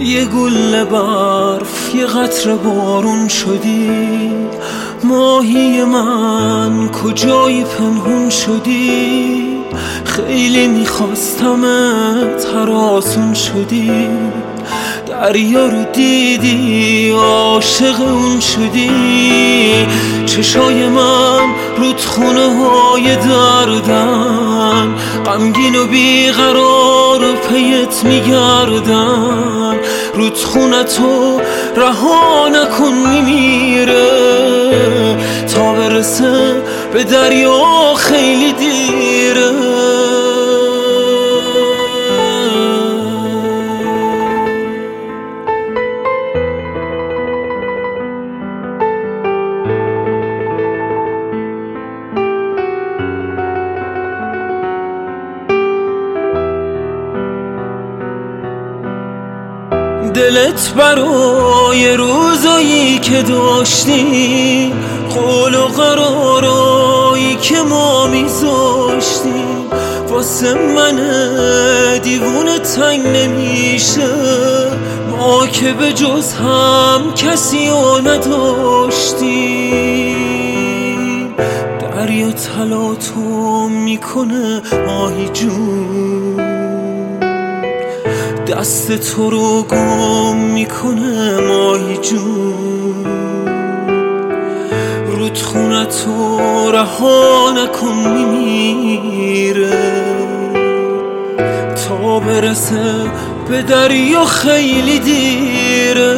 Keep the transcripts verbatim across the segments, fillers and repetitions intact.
یه گل برف، یه قطره بارون شدی. ماهی من کجای پنهون شدی؟ خیلی میخواستمت هراسون شدی. دریا رو دیدی عاشق اون شدی. چشای من رودخونه های دردن، غمگین و بیقرار و پیت میگردن. رودخونتو رها نکن میمیره، تا برسه به دریا خیلی دیره. دلت برای روزایی که داشتیم، قول و قرارایی که ما میذاشتیم، واسه من دیوونه تنگ نمیشه. ما که به جز هم کسی رو نداشتیم. دریا تلاطم میکنه ماهی جون، دست تو رو گم میکنه ماهی جون. رودخونتو رها نکن میمیره، تا برسه به دریا خیلی دیره.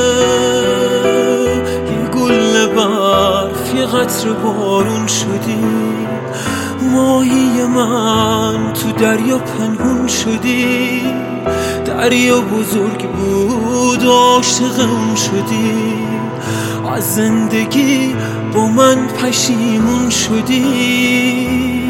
یه گل برف، یه قطره بارون شدی. ماهی من تو دریا پنهون شدی. دریا بزرگ بود عاشق اون شدی. از زندگی با من پشیمون شدی.